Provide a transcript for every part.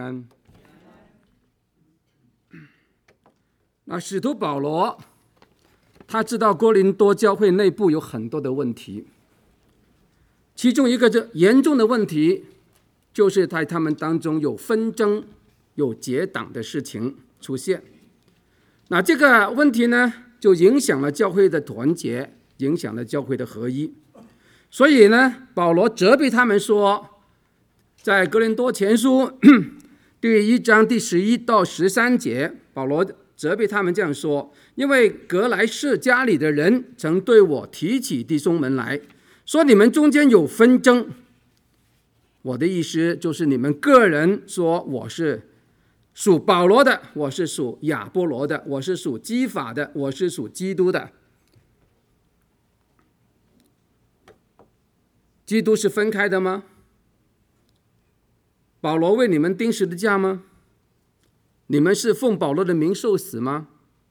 安。那使徒保罗他知道哥林多教会内部有很多的问题，其中一个严重的问题就是在他们当中有纷争、有结党的事情出现。那这个问题呢，就影响了教会的团结，影响了教会的合一。所以呢，保罗责备他们说，在哥林多前书第1章第11到13节，保罗责备他们这样说：因为格莱士家里的人曾对我提起弟兄们来，说你们中间有纷争。我的意思就是你们个人说我是属保罗的，我是属亚波罗的，我是属基法的，我是属基督的。基督是分开的吗？保罗为你们钉十字架吗？你们是奉保罗的名受死吗？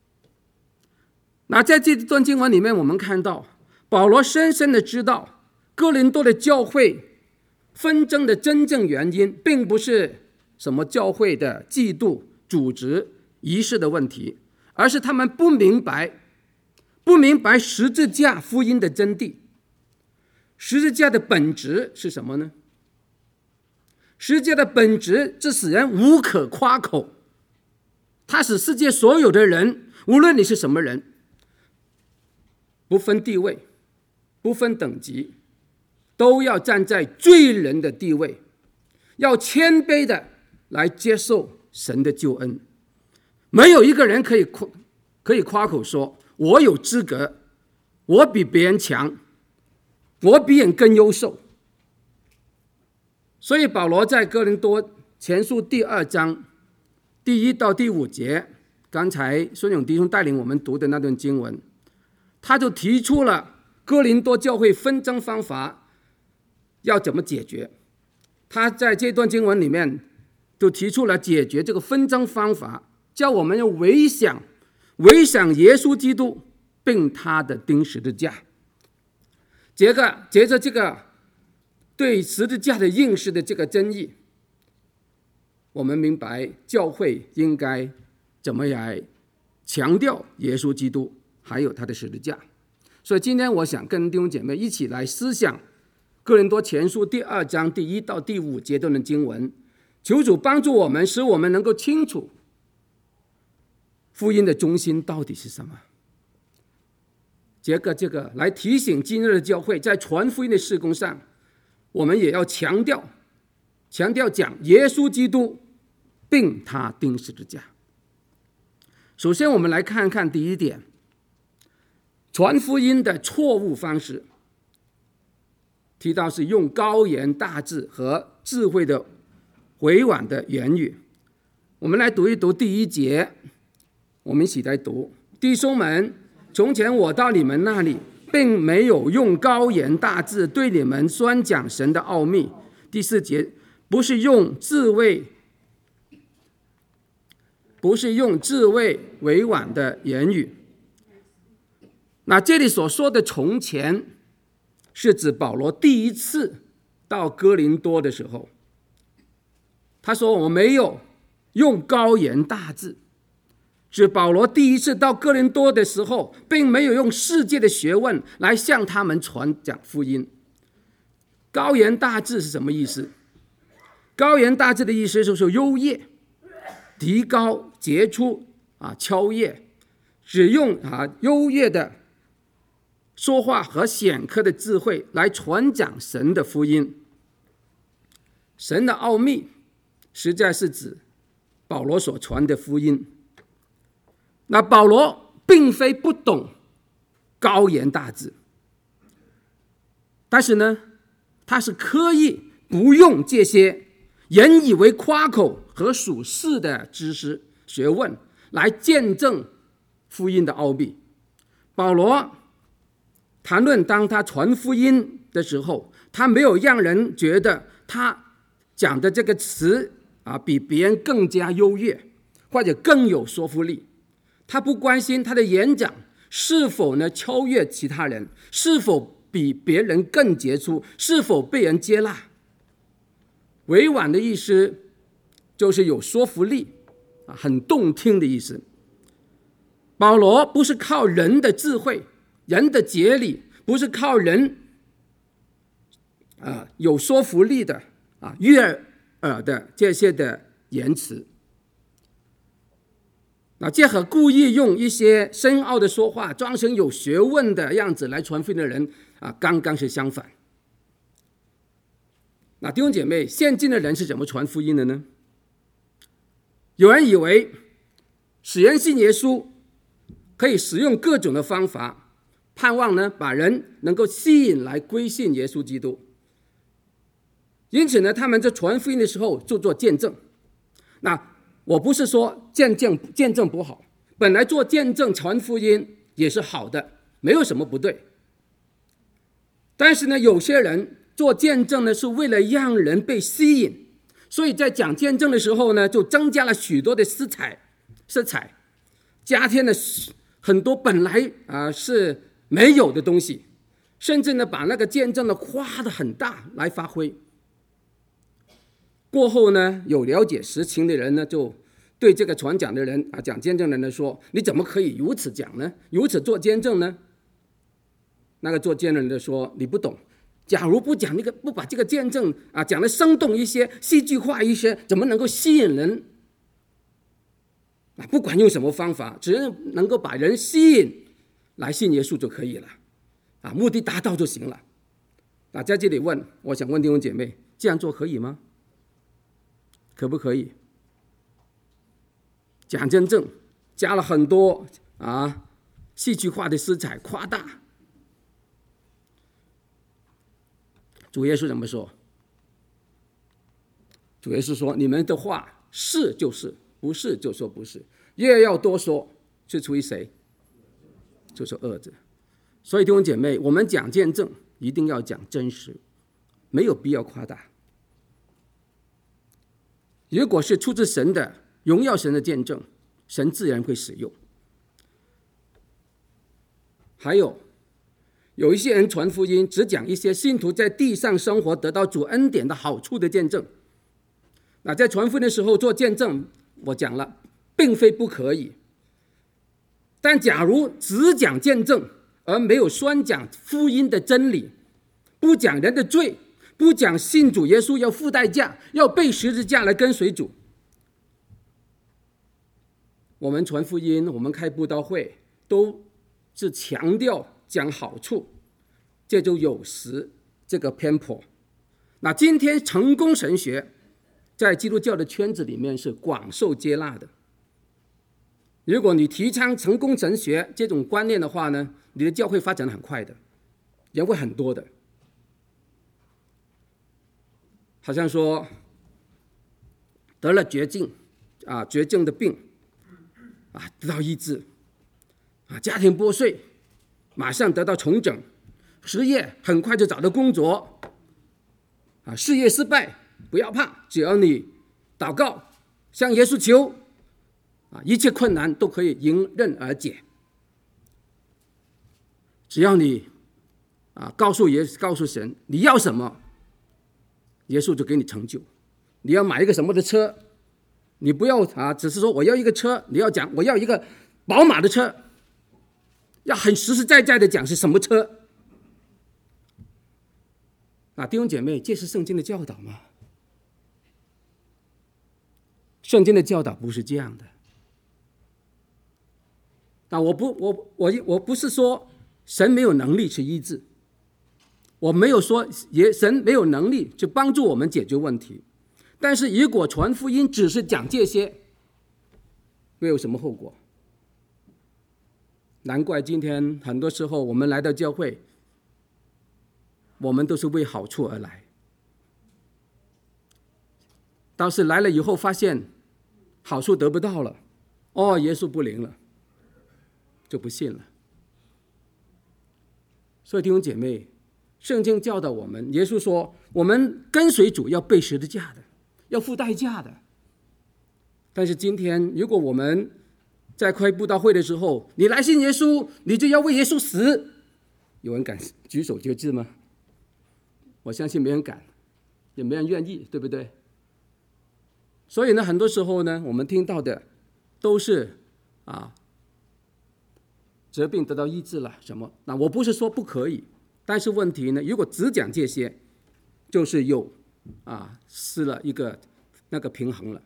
那在这段经文里面，我们看到保罗深深的知道哥林多的教会纷争的真正原因，并不是什么教会的制度、组织、仪式的问题，而是他们不明白十字架福音的真谛。十字架的本质是什么呢？十字架的本质是使人无可夸口，它使世界所有的人，无论你是什么人，不分地位，不分等级，都要站在罪人的地位，要谦卑的来接受神的救恩。没有一个人可以夸口说我有资格，我比别人强，我比人更优秀。所以保罗在哥林多前书第2章第1到第5节，刚才孙勇弟兄带领我们读的那段经文，他就提出了哥林多教会纷争方法要怎么解决。他在这段经文里面就提出了解决这个纷争方法，叫我们要唯想耶稣基督并他的钉十字架。接着这个对十字架的认识的这个争议，我们明白教会应该怎么来强调耶稣基督还有他的十字架。所以今天我想跟弟兄姐妹一起来思想哥林多前书第2章第1到第5节的经文，求主帮助我们，使我们能够清楚福音的中心到底是什么。这个来提醒今日的教会，在传福音的事工上，我们也要强调讲耶稣基督并他钉十字架。首先我们来看看第一点，传福音的错误方式，提到是用高言大志和智慧的委婉的言语。我们来读一读第1节，我们一起来读：弟兄们，从前我到你们那里，并没有用高言大志对你们宣讲神的奥秘。第4节，不是用智慧委婉的言语。那这里所说的从前，是指保罗第一次到哥林多的时候，他说我没有用高言大志，指保罗第一次到哥林多的时候，并没有用世界的学问来向他们传讲福音。高言大志是什么意思？高言大志的意思就是优越、提高、杰出、超越，只用优越的说话和显科的智慧来传讲神的福音。神的奥秘实在是指保罗所传的福音。那保罗并非不懂高言大志，但是呢，他是刻意不用这些人以为夸口和属世的知识学问来见证福音的奥秘。保罗谈论当他传福音的时候，他没有让人觉得他讲的这个词比别人更加优越，或者更有说服力。他不关心他的演讲是否超越其他人，是否比别人更杰出，是否被人接纳。委婉的意思就是有说服力很动听的意思。保罗不是靠人的智慧、人的节理，不是靠人有说服力的悦耳的这些的言辞。这和故意用一些深奥的说话，装成有学问的样子来传福音的人刚刚是相反。弟兄姐妹，现今的人是怎么传福音的呢？有人以为使人信耶稣可以使用各种的方法，盼望呢把人能够吸引来归信耶稣基督。因此呢，他们在传福音的时候就做见证。我不是说见证不好，本来做见证传福音也是好的，没有什么不对。但是呢，有些人做见证呢是为了让人被吸引，所以在讲见证的时候呢，就增加了许多的色彩，加添了很多本来是没有的东西，甚至呢把那个见证呢夸得很大来发挥。过后呢，有了解实情的人呢，就对这个传讲的人讲见证的人说：“你怎么可以如此讲呢？如此做见证呢？”那个做见证的说：“你不懂，假如不把这个见证讲得生动一些、戏剧化一些，怎么能够吸引人？不管用什么方法，只要能够把人吸引来信耶稣就可以了，目的达到就行了。”在这里我想问弟兄姐妹，这样做可以吗？可不可以？讲见证加了很多戏剧化的色彩，夸大。主耶稣怎么说？主耶稣说：“你们的话是就是，不是就说不是。越要多说，是出于谁？就是恶者。”所以弟兄姐妹，我们讲见证一定要讲真实，没有必要夸大。如果是出自神的、荣耀神的见证，神自然会使用。还有一些人传福音，只讲一些信徒在地上生活得到主恩典的好处的见证。在传福音的时候做见证，我讲了，并非不可以。但假如只讲见证，而没有宣讲福音的真理，不讲人的罪，不讲信主耶稣要付代价，要背十字架来跟随主。我们传福音，我们开布道会，都是强调讲好处，这就有时这个偏颇。今天成功神学在基督教的圈子里面是广受接纳的。如果你提倡成功神学这种观念的话呢，你的教会发展得很快的，人会很多的。好像说得了绝症的病得到医治家庭破碎马上得到重整，失业很快就找到工作事业失败不要怕，只要你祷告向耶稣求一切困难都可以迎刃而解。只要你告诉神你要什么，耶稣就给你成就。你要买一个什么的车，你不要只是说我要一个车，你要讲我要一个宝马的车，要很实实在在的讲是什么车。弟兄姐妹，这是圣经的教导吗？圣经的教导不是这样的。我不是说神没有能力去医治，我没有说神没有能力去帮助我们解决问题，但是如果传福音只是讲这些，会有什么后果？难怪今天很多时候我们来到教会，我们都是为好处而来，倒是来了以后发现好处得不到了，耶稣不灵了，就不信了。所以弟兄姐妹，圣经教导我们，耶稣说我们跟随主要背十字架的，要付代价的。但是今天如果我们在开布道会的时候，你来信耶稣，你就要为耶稣死，有人敢举手决志吗？我相信没人敢，也没人愿意，对不对？ 所以呢，很多时候呢，我们听到的都是疾病得到医治了什么。那我不是说不可以，但是问题呢，如果只讲这些，就是又失了一个那个平衡了。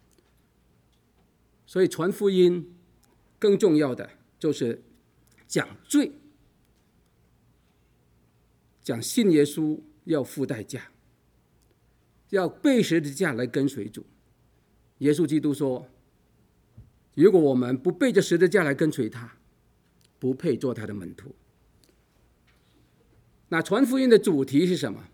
所以传福音更重要的就是讲罪，讲信耶稣要付代价，要背十字架来跟随主。耶稣基督说，如果我们不背着十字架来跟随他，不配做他的门徒。那传福音的主题是什么？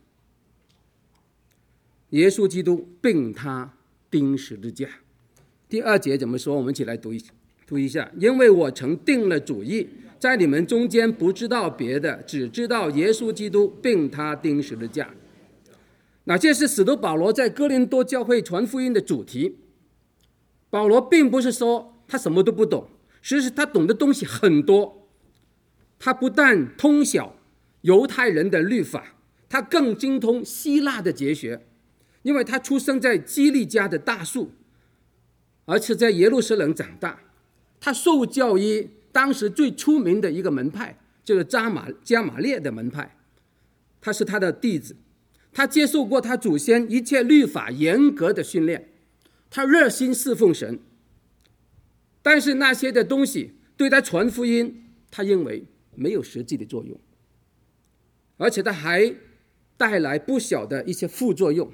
耶稣基督并他钉十字架。第2节怎么说？我们一起来读一下。因为我曾定了主意，在你们中间不知道别的，只知道耶稣基督并他钉十字架。那这是使徒保罗在哥林多教会传福音的主题。保罗并不是说他什么都不懂，实际他懂的东西很多。他不但通晓犹太人的律法，他更精通希腊的哲学，因为他出生在基利家的大树，而且在耶路撒冷长大。他受教于当时最出名的一个门派，就是加马列的门派，他是他的弟子。他接受过他祖先一切律法严格的训练，他热心侍奉神。但是那些的东西对他传福音，他认为没有实际的作用，而且他还带来不小的一些副作用。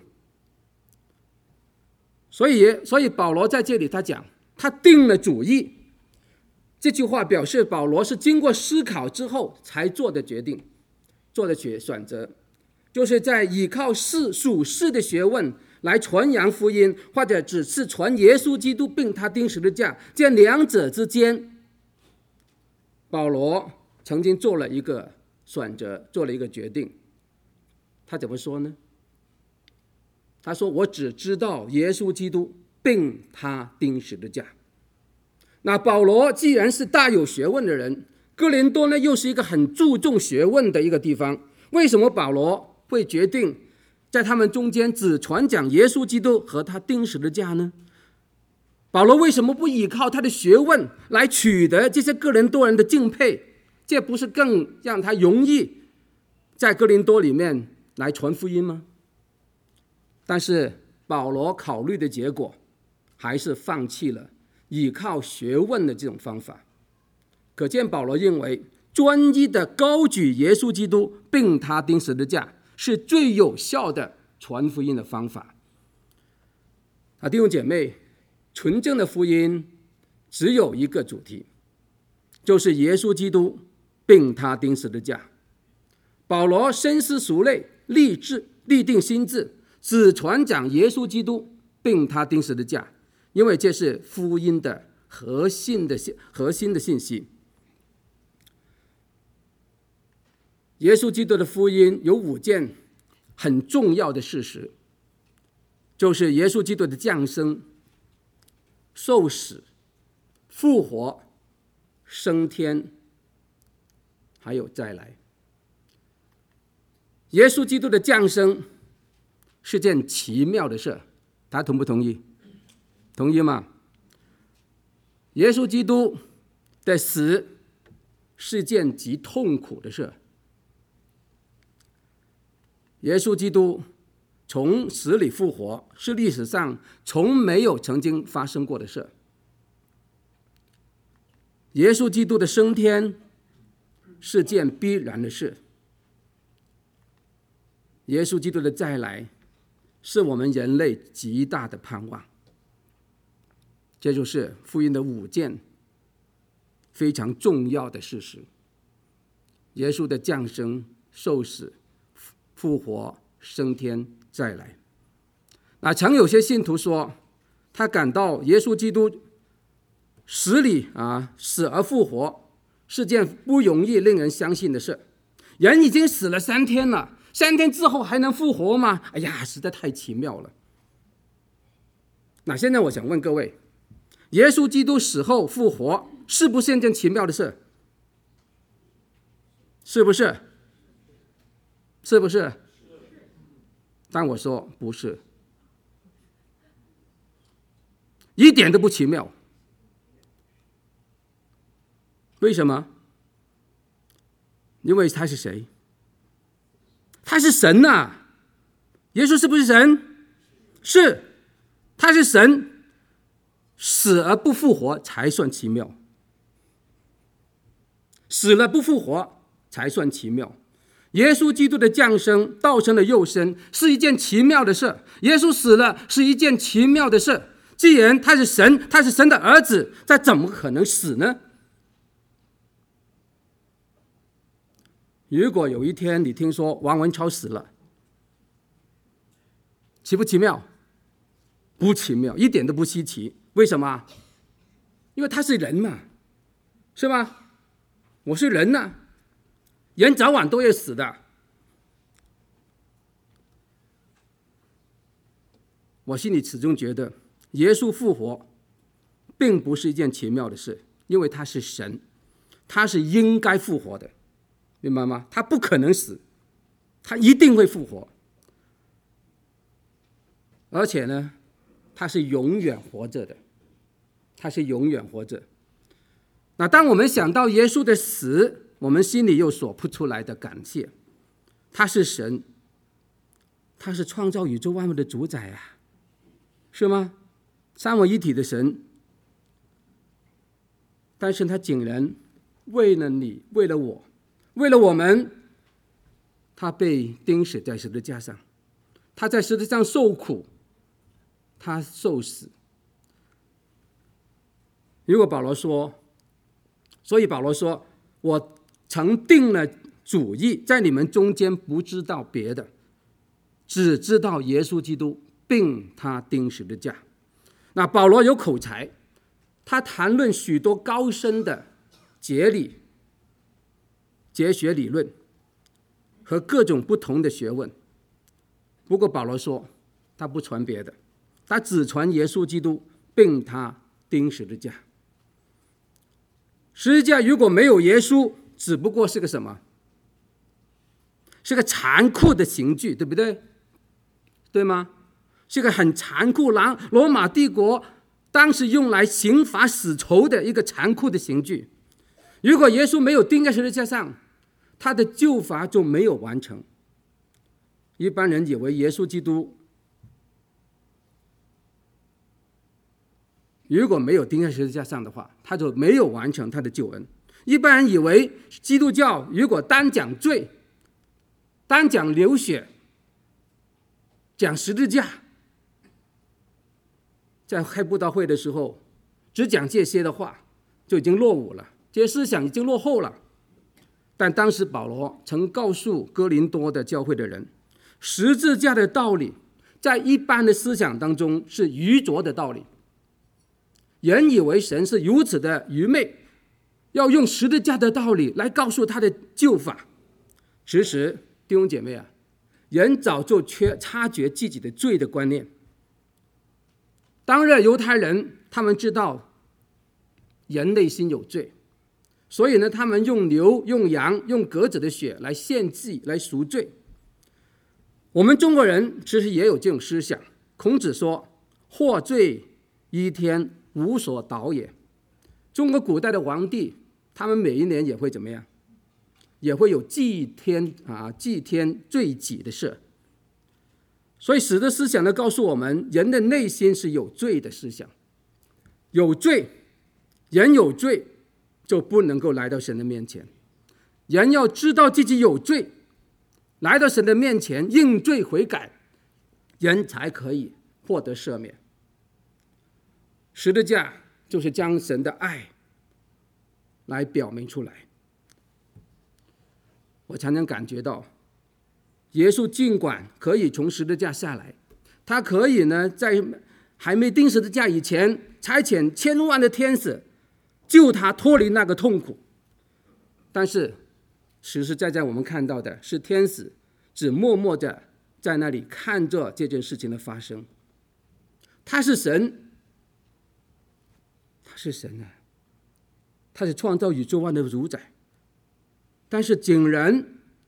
所以保罗在这里他讲，他定了主意。这句话表示保罗是经过思考之后才做的决定，做的选择，就是在依靠属世的学问来传扬福音，或者只是传耶稣基督并他钉十字架，这两者之间，保罗曾经做了一个选择，做了一个决定。他怎么说呢？他说，我只知道耶稣基督并他钉十字架。那保罗既然是大有学问的人，哥林多呢又是一个很注重学问的一个地方，为什么保罗会决定在他们中间只传讲耶稣基督和他钉十字架呢？保罗为什么不依靠他的学问来取得这些哥林多人的敬佩？这不是更让他容易在哥林多里面来传福音吗？但是保罗考虑的结果还是放弃了依靠学问的这种方法。可见保罗认为专一的高举耶稣基督并他钉十字架是最有效的传福音的方法。弟兄姐妹，纯正的福音只有一个主题，就是耶稣基督并他钉十字架。保罗深思熟虑，立定心志，只传讲耶稣基督并他钉十字架，因为这是福音的核心的信息。耶稣基督的福音有5件很重要的事实，就是耶稣基督的降生、受死、复活、升天，还有再来。耶稣基督的降生是件奇妙的事，大家同不同意？同意吗？耶稣基督的死是件极痛苦的事。耶稣基督从死里复活是历史上从没有曾经发生过的事。耶稣基督的升天是件必然的事。耶稣基督的再来是我们人类极大的盼望。这就是福音的5件非常重要的事实：耶稣的降生、受死、复活、升天、再来。那曾有些信徒说，他感到耶稣基督死而复活是件不容易令人相信的事。人已经死了3天了，3天之后还能复活吗？哎呀，实在太奇妙了。那现在我想问各位，耶稣基督死后复活是不是一件奇妙的事？是不是？是不是？但我说不是。 一点都不奇妙。为什么？因为他是谁？他是神呐！耶稣是不是神？是，他是神，死而不复活才算奇妙。死了不复活才算奇妙。耶稣基督的降生，道成了肉身，是一件奇妙的事。耶稣死了是一件奇妙的事。既然他是神，他是神的儿子，他怎么可能死呢？如果有一天你听说王文超死了，奇不奇妙？不奇妙，一点都不稀奇。为什么？因为他是人嘛，是吧？我是人呐，人早晚都要死的。我心里始终觉得，耶稣复活并不是一件奇妙的事，因为他是神，他是应该复活的，明白吗？他不可能死，他一定会复活。而且呢，他是永远活着的，他是永远活着。那当我们想到耶稣的死，我们心里又所扑出来的感谢。他是神，他是创造宇宙万物的主宰啊，是吗？三位一体的神，但是他竟然为了你，为了我，为了我们，他被钉死在十字架上，他在十字架上受苦，他受死。如果保罗说，所以保罗说，我曾定了主意，在你们中间不知道别的，只知道耶稣基督并他钉十字架。那保罗有口才，他谈论许多高深的哲学理论和各种不同的学问。不过保罗说，他不传别的，他只传耶稣基督并他钉十字架。十字架如果没有耶稣，只不过是个什么？是个残酷的刑具，对不对？对吗？是个很残酷，罗马帝国当时用来刑罚死囚的一个残酷的刑具。如果耶稣没有钉在十字架上，他的救罚就没有完成。一般人以为耶稣基督如果没有钉在十字架上的话，他就没有完成他的救恩。一般人以为基督教如果单讲罪，单讲流血，讲十字架，在开布道会的时候只讲这些的话，就已经落伍了，这些思想已经落后了。但当时保罗曾告诉哥林多的教会的人，十字架的道理在一般的思想当中是愚拙的道理。人以为神是如此的愚昧，要用十字架的道理来告诉他的救法。其实弟兄姐妹啊，人早就察觉自己的罪的观念。当日犹太人他们知道人内心有罪，所以呢，他们用牛、用羊、用鸽子的血来献祭，来赎罪。我们中国人其实也有这种思想。孔子说：“获罪一天，无所导也。”中国古代的皇帝，他们每一年也会怎么样？也会有祭天罪己的事。所以使得思想呢告诉我们，人的内心是有罪的思想，有罪，人有罪就不能够来到神的面前。人要知道自己有罪，来到神的面前认罪悔改，人才可以获得赦免。十字架就是将神的爱来表明出来。我常常感觉到，耶稣尽管可以从十字架下来，他可以呢在还没钉十字架以前差遣千万的天使救他脱离那个痛苦，但是实实在在我们看到的是天使只默默的在那里看着这件事情的发生。他是神，他是神啊，他是创造宇宙万物的主宰，但是竟然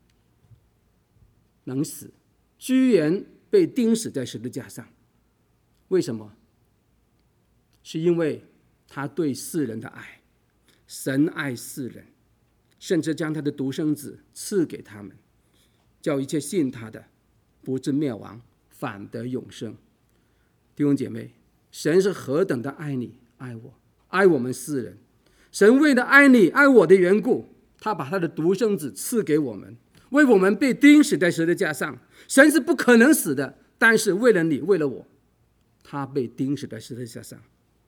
能死，居然被钉死在十字架上。为什么？ 是因为他对世人的爱。神爱世人，甚至将他的独生子赐给他们，叫一切信他的不至灭亡，反得永生。弟兄姐妹，神是何等的爱你爱我，爱我们世人。神为了爱你爱我的缘故，他把他的独生子赐给我们，为我们被钉死在十字架上。神是不可能死的，但是为了你为了我，他被钉死在十字架上。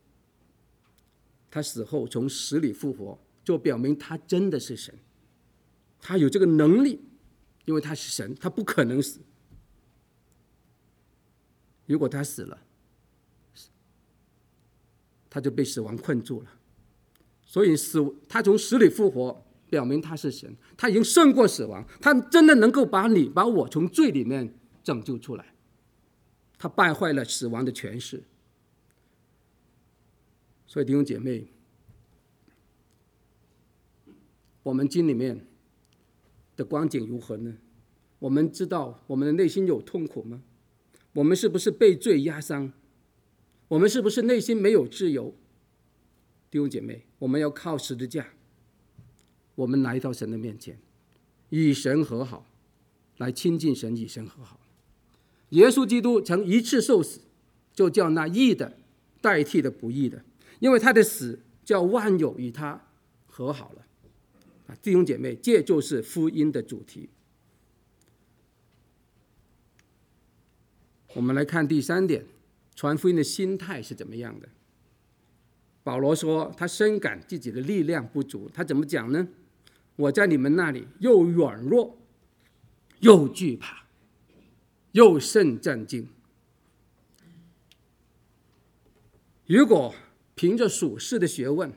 他死后从死里复活，就表明他真的是神，他有这个能力，因为他是神，他不可能死。如果他死了，他就被死亡困住了。所以他从死里复活，表明他是神，他已经胜过死亡，他真的能够把你把我从罪里面拯救出来，他败坏了死亡的权势。所以弟兄姐妹，我们心里面的光景如何呢？我们知道我们的内心有痛苦吗？我们是不是被罪压伤？我们是不是内心没有自由？弟兄姐妹，我们要靠十字架，我们来到神的面前，与神和好，来亲近神，与神和好。耶稣基督曾一次受死，就叫那义的代替了不义的，因为他的死叫万有与他和好了。弟兄姐妹，这就是福音的主题。我们来看第三点，传福音的心态是怎么样的。保罗说他深感自己的力量不足，他怎么讲呢？我在你们那里又软弱又惧怕又甚战惊。如果凭着属世的学问，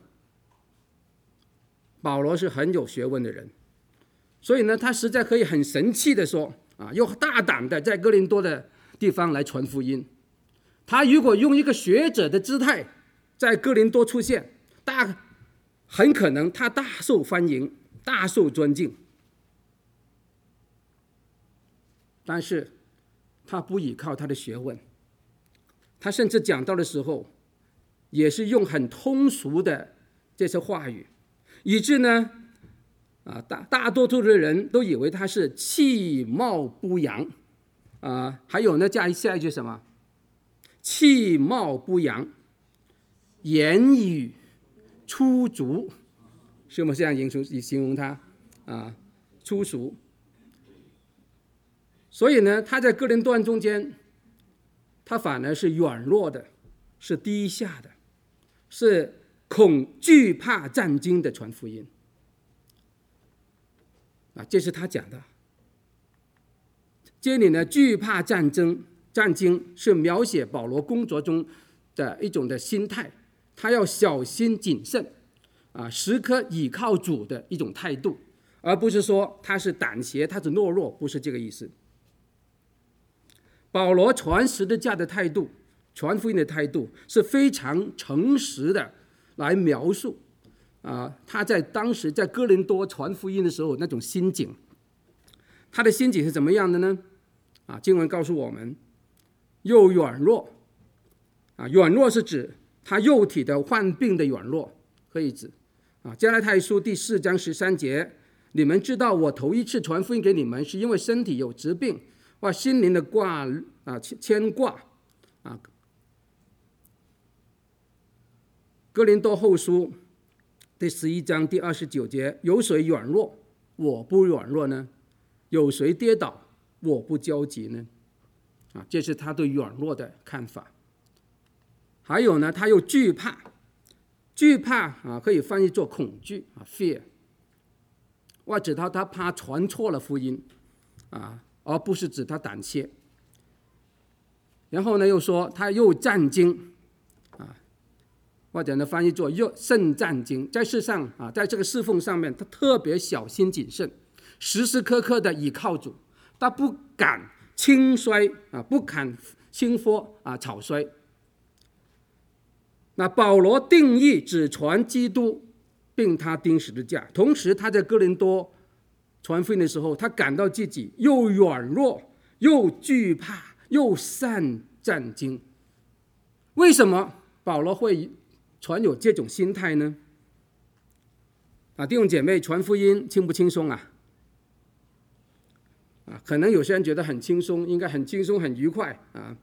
保罗是很有学问的人，所以呢，他实在可以很神气的说又大胆的在哥林多的地方来传福音。他如果用一个学者的姿态在哥林多出现，很可能他大受欢迎，大受尊敬。但是他不依靠他的学问，他甚至讲到的时候也是用很通俗的这些话语，以致呢大多数的人都以为他是气貌不扬还有呢加下一句什么？气貌不扬，言语粗俗，是不是这样形容他粗俗？所以呢，他在哥林多人中间，他反而是软弱的，是低下的，是惧怕战惊的传福音这是他讲的。这里呢，惧怕战惊是描写保罗工作中的一种的心态，他要小心谨慎时刻倚靠主的一种态度，而不是说他是胆怯，他是懦弱，不是这个意思。保罗传十字架的态度，传福音的态度是非常诚实的来描述他在当时在哥林多传福音的时候那种心境。他的心境是怎么样的呢？经文告诉我们，又软弱软弱是指他肉体的患病的软弱，可以指加拉太书第4章13节，你们知道我头一次传福音给你们，是因为身体有疾病或心灵的牵挂哥林多后书第11章第29节，有谁软弱我不软弱呢？有谁跌倒我不焦急呢？这是他对软弱的看法。还有呢，他又惧怕可以翻译作恐惧fear， 或者他怕传错了福音而不是指他胆怯。然后呢，又说他又战惊或者呢翻译作又甚战惊。在世上在这个侍奉上面，他特别小心谨慎，时时刻刻的倚靠主，他不敢轻率不敢轻忽草率。那保罗定义只传基督，并他钉十字架。同时他在哥林多传福音的时候，他感到自己又软弱又惧怕又甚战惊。为什么？ 保罗会存有这种心态呢？弟兄姐妹，传福音轻不轻松啊？可能有些人觉得很轻松，应该很轻松很愉快啊。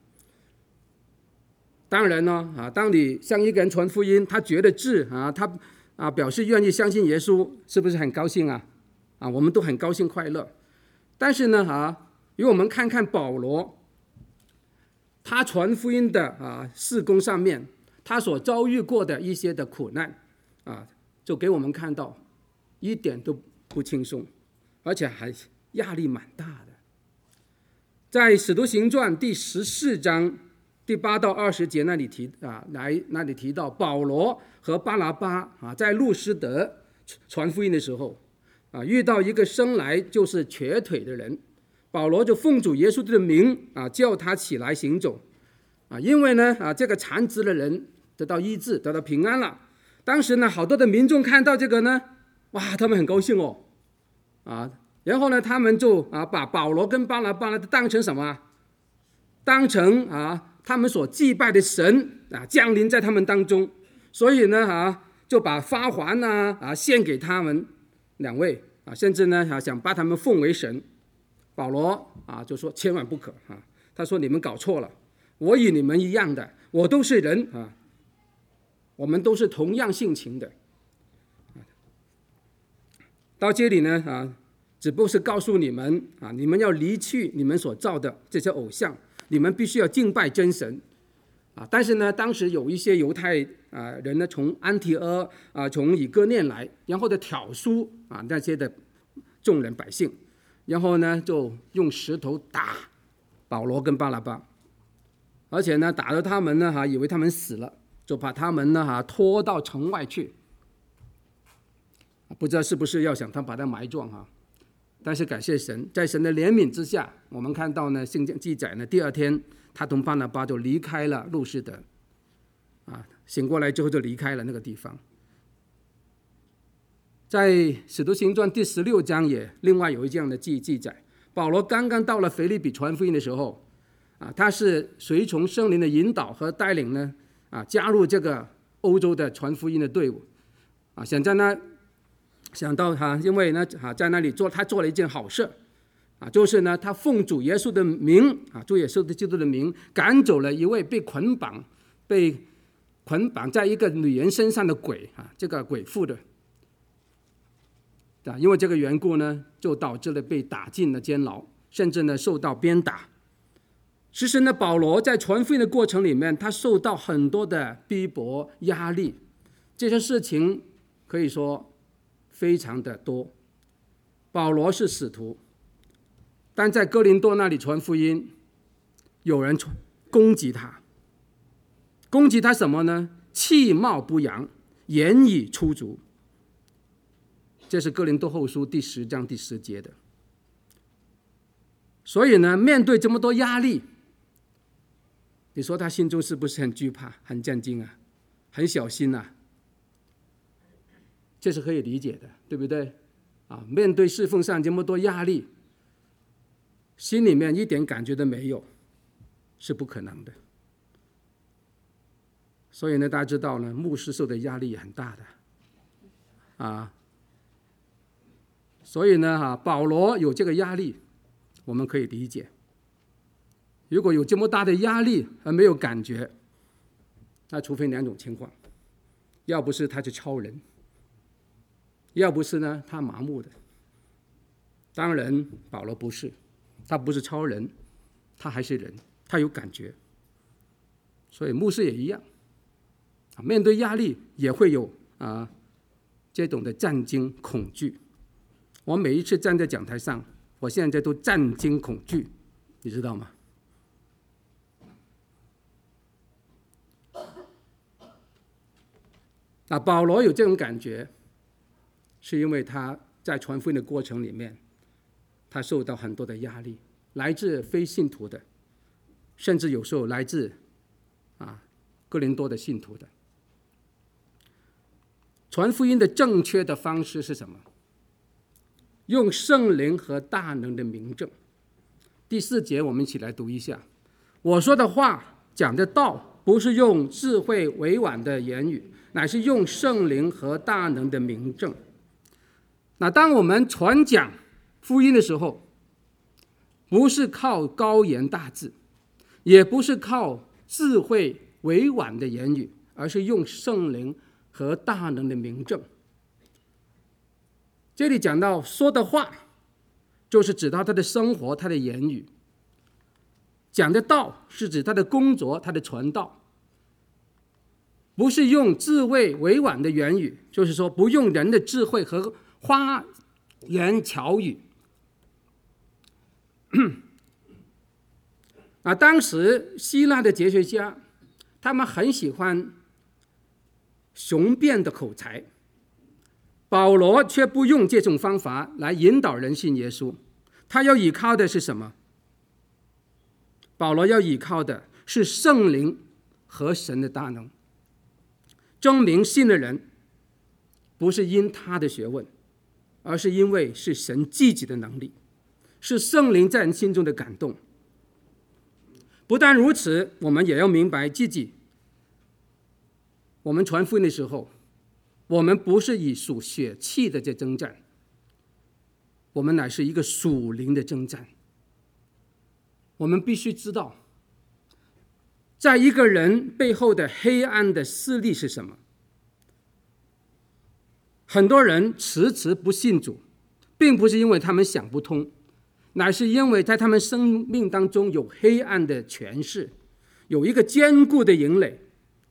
当然呢，当你向一个人传福音，他觉得治他表示愿意相信耶稣，是不是很高兴啊？我们都很高兴快乐。但是呢，如果我们看看保罗，他传福音的事工上面，他所遭遇过的一些的苦难就给我们看到一点都不轻松，而且还压力蛮大的。在使徒行传第14章第8到20节那里提到保罗和巴拿巴在路斯德传福音的时候遇到一个生来就是瘸腿的人，保罗就奉主耶稣的名叫他起来行走因为呢这个残疾的人得到医治，得到平安了。当时呢好多的民众看到这个呢，哇，他们很高兴然后呢他们就把保罗跟巴拿巴呢当成什么？当成他们所祭拜的神降临在他们当中，所以呢就把发还献给他们两位甚至呢想把他们奉为神。保罗就说千万不可他说你们搞错了，我与你们一样的，我都是人我们都是同样性情的。到这里呢只不过是告诉你们你们要离去你们所造的这些偶像，你们必须要敬拜真神但是呢当时有一些犹太人呢从安提阿从以哥念来，然后的挑唆那些的众人百姓，然后呢就用石头打保罗跟巴拿巴，而且呢打到他们呢以为他们死了，就把他们呢拖到城外去，不知道是不是要想他把他埋葬但是感谢神，在神的怜悯之下，我们看到呢圣经记载呢第二天他同巴拿巴就离开了路斯德醒过来之后就离开了那个地方。在使徒行传第16章也另外有这样的记载，保罗刚刚到了腓立比传福音的时候他是随从圣灵的引导和带领呢加入这个欧洲的传福音的队伍想到他因为呢在那里他做了一件好事就是呢他奉主耶稣的名主耶稣的基督的名赶走了一位被捆绑在一个女人身上的鬼这个鬼妇的因为这个缘故呢就导致了被打进了监牢，甚至呢受到鞭打。其实呢保罗在传福音的过程里面，他受到很多的逼迫压力，这些事情可以说非常的多。保罗是使徒，但在哥林多那里传福音，有人攻击他什么呢？气貌不扬，言语粗俗。这是哥林多后书第10章第10节的。所以呢面对这么多压力，你说他心中是不是很惧怕很震惊很小心这是可以理解的，对不对面对侍奉上这么多压力，心里面一点感觉都没有是不可能的。所以呢大家知道呢牧师受的压力也很大的所以呢保罗有这个压力我们可以理解。如果有这么大的压力而没有感觉，那除非2种情况，要不是他是超人，要不是呢他麻木的。当然保罗不是，他不是超人，他还是人，他有感觉。所以牧师也一样面对压力也会有这种的战惊恐惧。我每一次站在讲台上，我现在都战惊恐惧，你知道吗？保罗有这种感觉，是因为他在传福音的过程里面，他受到很多的压力，来自非信徒的，甚至有时候来自哥林多的信徒的。传福音的正确的方式是什么？用圣灵和大能的明证。第4节我们一起来读一下。我说的话讲的道不是用智慧委婉的言语，乃是用圣灵和大能的明证。那当我们传讲福音的时候，不是靠高言大志，也不是靠智慧委婉的言语，而是用圣灵和大能的明证。这里讲到说的话，就是指到他的生活，他的言语；讲的道是指他的工作，他的传道。不是用智慧委婉的言语，就是说不用人的智慧和花言巧语。当时希腊的哲学家，他们很喜欢雄辩的口才，保罗却不用这种方法来引导人信耶稣。他要依靠的是什么？保罗要依靠的是圣灵和神的大能，证明信的人不是因他的学问，而是因为是神自己的能力，是圣灵在人心中的感动。不但如此，我们也要明白自己，我们传福音的时候，我们不是以属血气的这征战，我们乃是一个属灵的征战。我们必须知道，在一个人背后的黑暗的势力是什么。很多人迟迟不信主，并不是因为他们想不通，乃是因为在他们生命当中有黑暗的权势，有一个坚固的营垒，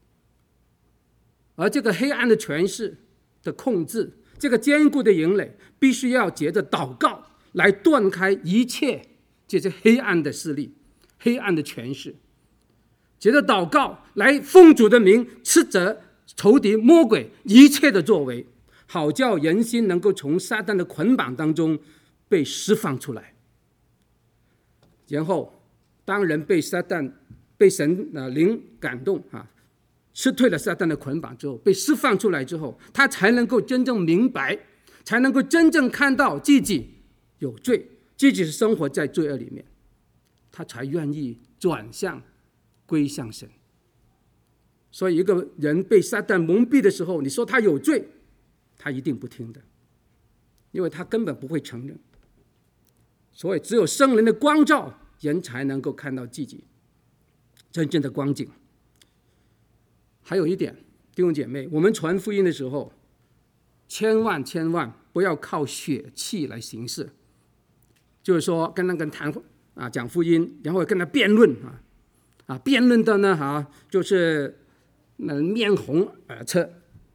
而这个黑暗的权势的控制，这个坚固的营垒必须要借着祷告来断开一切这些黑暗的势力，黑暗的权势，借着祷告来奉主的名斥责仇敌魔鬼一切的作为，好叫人心能够从撒旦的捆绑当中被释放出来。然后当人被神灵感动撤退了撒旦的捆绑之后，被释放出来之后，他才能够真正明白，才能够真正看到自己有罪，自己是生活在罪恶里面，他才愿意转向归向神。所以一个人被撒旦蒙蔽的时候，你说他有罪，他一定不听的，因为他根本不会承认。所以只有圣灵的光照，人才能够看到自己真正的光景。还有一点，弟兄姐妹，我们传福音的时候，千万不要靠血气来行事。就是说跟那个人讲福音，然后跟他辩论辩论的呢就是面红耳赤，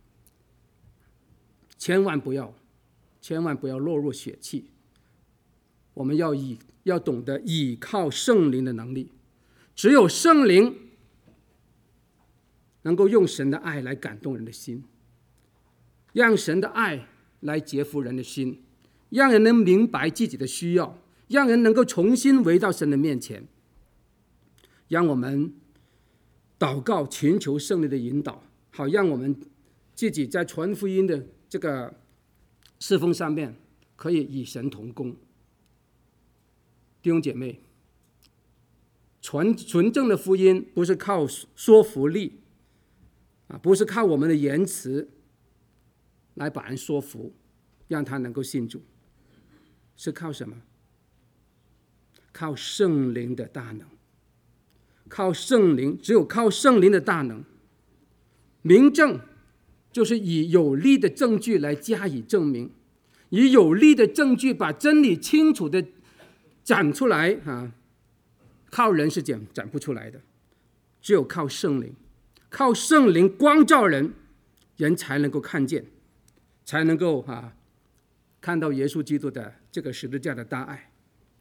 千万不要落入血气。我们要懂得倚靠圣灵的能力，只有圣灵能够用神的爱来感动人的心，让神的爱来折服人的心，让人能明白自己的需要，让人能够重新回到神的面前。让我们祷告寻求圣灵的引导，好让我们自己在传福音的这个侍奉上面可以与神同工。弟兄姐妹，纯正的福音不是靠说服力不是靠我们的言辞来把人说服，让他能够信主，是靠什么？靠圣灵的大能。靠圣灵，只有靠圣灵的大能。明证就是以有力的证据来加以证明，以有力的证据把真理清楚的展出来靠人是展不出来的，只有靠圣灵，靠圣灵光照人，人才能够看见，才能够看到耶稣基督的这个十字架的大爱。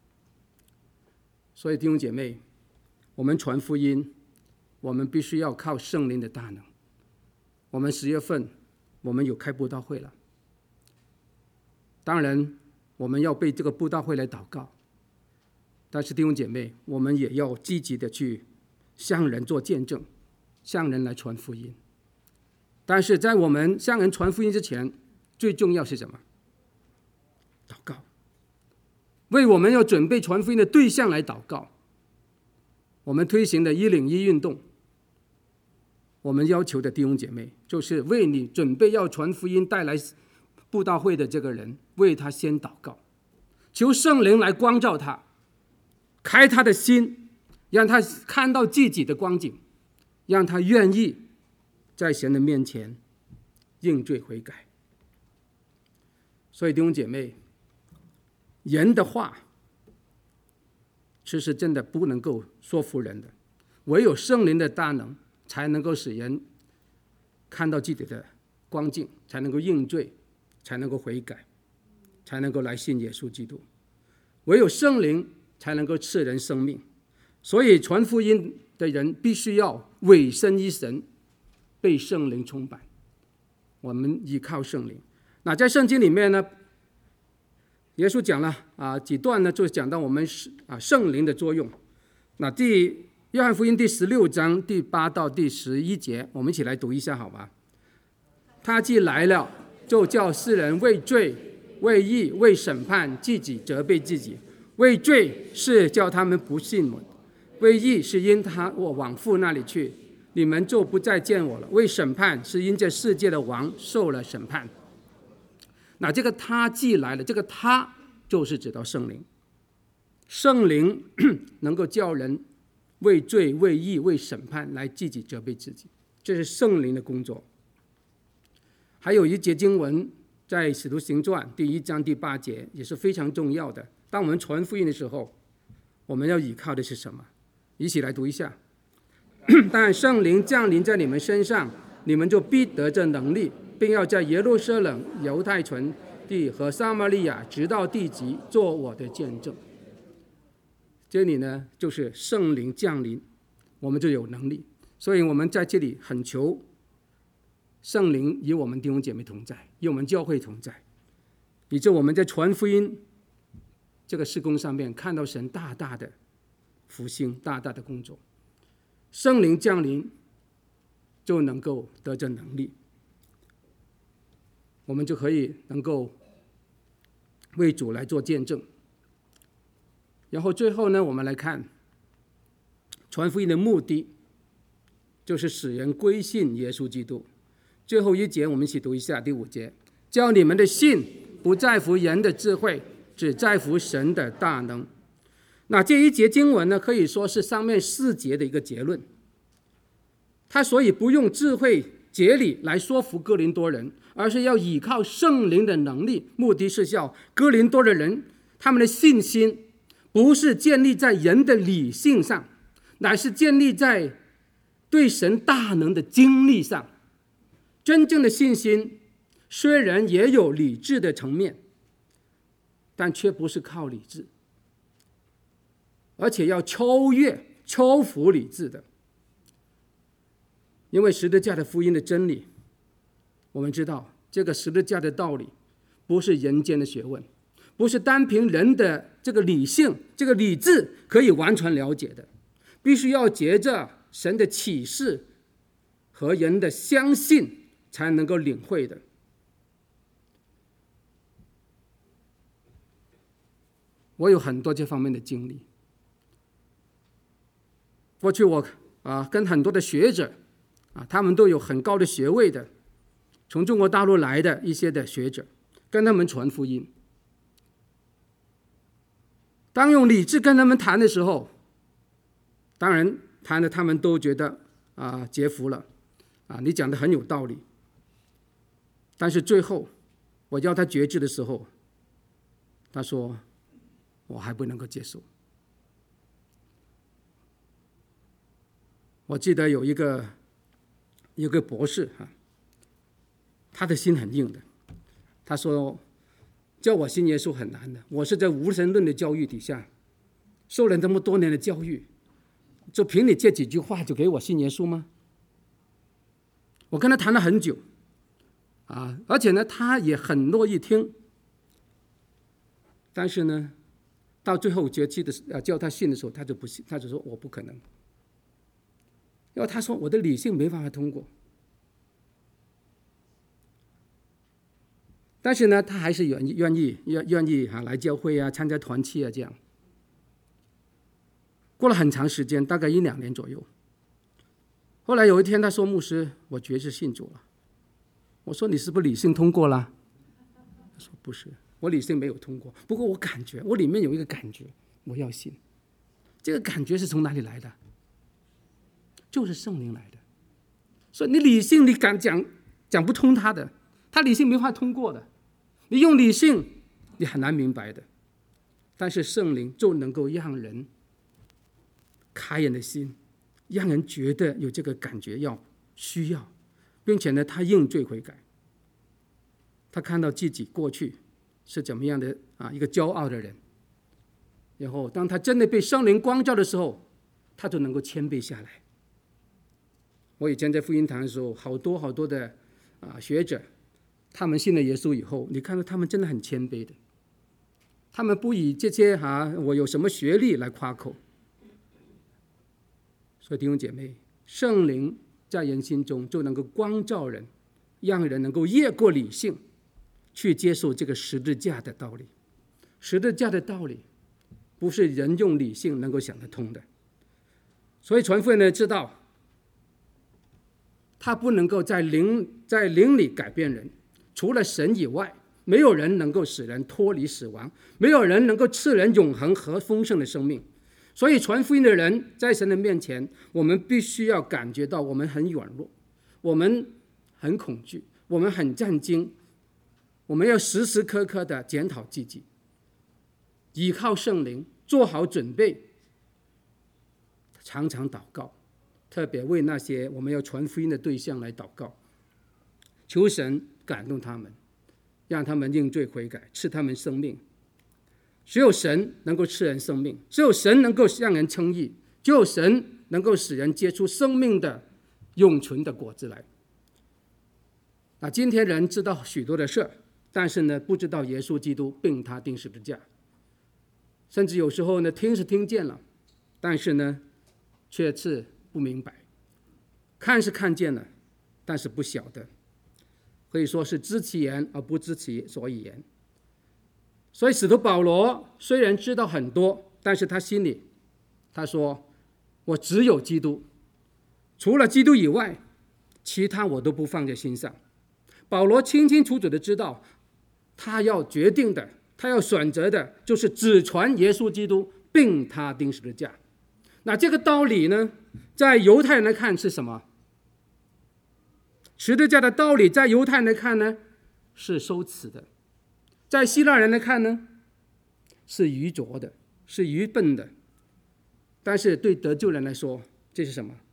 所以弟兄姐妹，我们传福音，我们必须要靠圣灵的大能。我们10月份我们有开布道会了，当然我们要被这个布道会来祷告，但是弟兄姐妹，我们也要积极的去向人做见证，向人来传福音。但是在我们向人传福音之前，最重要是什么？祷告，为我们要准备传福音的对象来祷告。我们推行的101运动， 我们要求的弟兄姐妹，就是为你准备要传福音带来布道会的这个人，为他先祷告，求圣灵来光照他，开他的心，让他看到自己的光景，让他愿意在神的面前认罪悔改。所以弟兄姐妹，人的话其实真的不能够说服人的，唯有圣灵的大能才能够使人看到自己的光景，才能够认罪，才能够悔改，才能够来信耶稣基督。唯有圣灵才能够赐人生命。所以传福音的人必须要委身于神，被圣灵充满。我们依靠圣灵。那在圣经里面呢，耶稣讲了几段呢，就讲到我们圣灵的作用。那约翰福音第16章第8到第11节，我们一起来读一下好吧？他既来了，就叫世人为罪、为义、为审判，自己责备自己。为罪是叫他们不信我，为义是因我往父那里去，你们就不再见我了。为审判是因这世界的王受了审判。那这个他既来了，这个他就是指到圣灵。圣灵能够叫人为罪、为义、为审判来自己责备自己，这是圣灵的工作。还有一节经文在使徒行传第1章第8节也是非常重要的。当我们传福音的时候，我们要依靠的是什么？一起来读一下。但圣灵降临在你们身上，你们就必得这能力，并要在耶路撒冷、犹太全地和撒玛利亚直到地极做我的见证。这里呢，就是圣灵降临，我们就有能力。所以我们在这里恳求圣灵与我们弟兄姐妹同在，与我们教会同在，以致我们在传福音这个事工上面看到神大大的复兴，大大的工作。圣灵降临就能够得着能力，我们就可以能够为主来做见证。然后最后呢，我们来看传福音的目的，就是使人归信耶稣基督。最后一节我们一起读一下第5节，叫你们的信不在乎人的智慧，只在乎神的大能。那这一节经文呢，可以说是上面4节的一个结论。他所以不用智慧节理来说服哥林多人，而是要依靠圣灵的能力，目的是叫哥林多的人他们的信心不是建立在人的理性上，乃是建立在对神大能的经历上。真正的信心虽然也有理智的层面，但却不是靠理智，而且要超乎理智的。因为十字架的福音的真理，我们知道这个十字架的道理不是人间的学问，不是单凭人的这个理性、这个理智可以完全了解的，必须要借着神的启示和人的相信才能够领会的。我有很多这方面的经历。过去我跟很多的学者他们都有很高的学位的，从中国大陆来的一些的学者，跟他们传福音。当用理智跟他们谈的时候，当然谈的他们都觉得折服了你讲的很有道理。但是最后我要他决志的时候，他说我还不能够接受。我记得有一个博士他的心很硬的，他说叫我信耶稣很难的，我是在无神论的教育底下受了这么多年的教育，就凭你这几句话就给我信耶稣吗？我跟他谈了很久而且呢他也很乐意听，但是呢到最后决志的叫他信的时候，他就不信，他就说我不可能，因为他说我的理性没办法通过。但是呢他还是愿意来教会参加团契这样。过了很长时间，大概1-2年左右， 后来有一天他说：“牧师，我决志信主了。”我说：“你是不是理性通过了？”他说：“不是，我理性没有通过，不过我感觉，我里面有一个感觉，我要信。这个感觉是从哪里来的？就是圣灵来的。所以你理性你敢讲不通他的，他理性没法通过的。你用理性你很难明白的，但是圣灵就能够让人开人的心，让人觉得有这个感觉需要，并且呢，他认罪悔改，他看到自己过去是怎么样的一个骄傲的人，然后当他真的被圣灵光照的时候，他就能够谦卑下来。我以前在福音堂的时候，好多的学者，他们信了耶稣以后，你看到他们真的很谦卑的，他们不以这些我有什么学历来夸口。所以弟兄姐妹，圣灵在人心中就能够光照人，让人能够越过理性去接受这个十字架的道理。十字架的道理不是人用理性能够想得通的。所以传福音的知道，他不能够在灵里改变人，除了神以外，没有人能够使人脱离死亡，没有人能够赐人永恒和丰盛的生命。所以传福音的人在神的面前，我们必须要感觉到我们很软弱，我们很恐惧，我们很战惊，我们要时时刻刻的检讨自己，依靠圣灵，做好准备，常常祷告，特别为那些我们要传福音的对象来祷告，求神感动他们，让他们认罪悔改，赐他们生命。只有神能够赐人生命，只有神能够让人称义，只有神能够使人结出生命的永存的果子来。今天人知道许多的事，但是呢，不知道耶稣基督并他钉十字架，甚至有时候呢，听是听见了，但是呢，却是不明白，看是看见了，但是不晓得，可以说是知其言而不知其所以言。所以使徒保罗虽然知道很多，但是他心里他说，我只有基督，除了基督以外，其他我都不放在心上。保罗清清楚楚的知道，他要决定的，他要选择的就是只传耶稣基督并他钉十字架。那这个道理呢，在犹太人来看是什么？十字架的道理在犹太人来看呢，是羞耻的，在希腊人来看呢，是愚拙的，是愚笨的。但是对得救人来说，这是什么？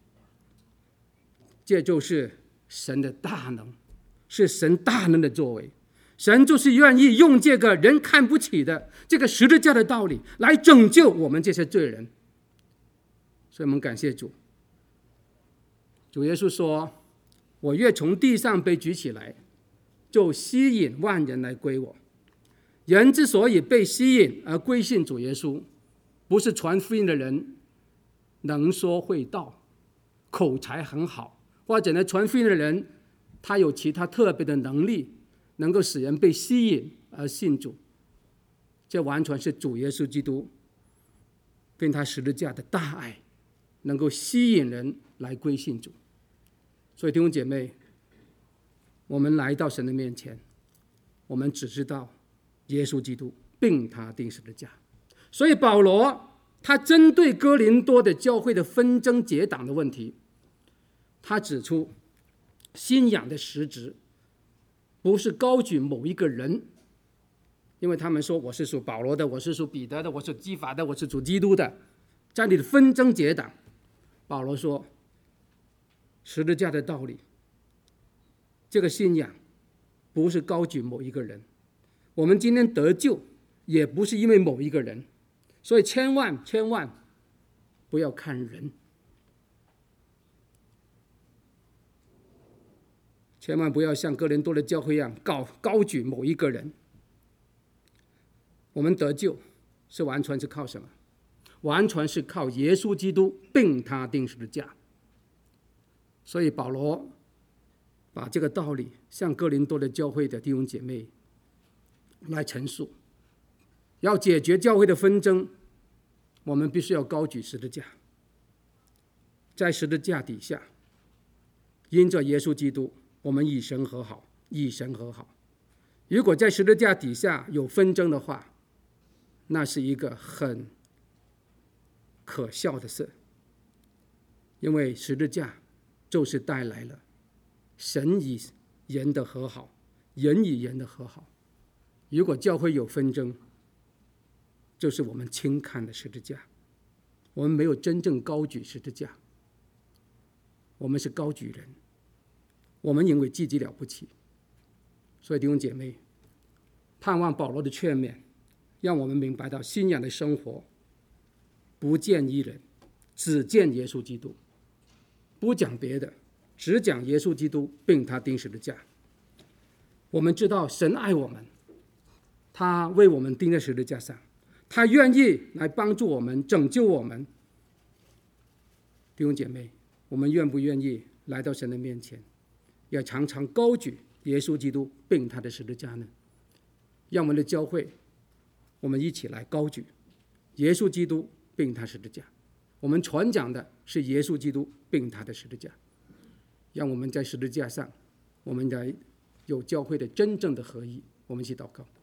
这就是神的大能，是神大能的作为。神就是愿意用这个人看不起的这个十字架的道理来拯救我们这些罪人。所以我们感谢主。主耶稣说，我越从地上被举起来，就吸引万人来归我。人之所以被吸引而归信主耶稣，不是传福音的人能说会道，口才很好，或者呢，传福音的人他有其他特别的能力，能够使人被吸引而信主。这完全是主耶稣基督跟他十字架的大爱，能够吸引人来归信主。所以弟兄姐妹，我们来到神的面前，我们只知道耶稣基督并他钉十字架。所以保罗他针对哥林多的教会的纷争结党的问题，他指出信仰的实质不是高举某一个人，因为他们说我是属保罗的，我是属彼得的，我是基法的，我是属基督的，在你的纷争结党。保罗说，十字架的道理，这个信仰不是高举某一个人，我们今天得救也不是因为某一个人，所以千万不要看人，千万不要像哥林多的教会一样高举某一个人。我们得救是完全是靠什么？完全是靠耶稣基督并他钉十字架。所以保罗把这个道理向哥林多的教会的弟兄姐妹来陈述。要解决教会的纷争，我们必须要高举十字架。 在十字架底下，因着耶稣基督，我们与神和好，与神和好。如果在十字架底下有纷争的话，那是一个很可笑的事，因为十字架就是带来了神与人的和好，人与人的和好。如果教会有纷争，就是我们轻看的十字架，我们没有真正高举十字架，我们是高举人，我们认为自己了不起。所以弟兄姐妹，盼望保罗的劝勉，让我们明白到信仰的生活不见一人，只见耶稣基督，不讲别的，只讲耶稣基督并他钉十字架。我们知道神爱我们，他为我们钉在十字架上，他愿意来帮助我们，拯救我们。弟兄姐妹，我们愿不愿意来到神的面前，要常常高举耶稣基督并他的十字架呢？让我们的教会，我们一起来高举耶稣基督并他十字架。我们传讲的是耶稣基督并他的十字架，让我们在十字架上，我们来有教会的真正的合一。我们一起祷告。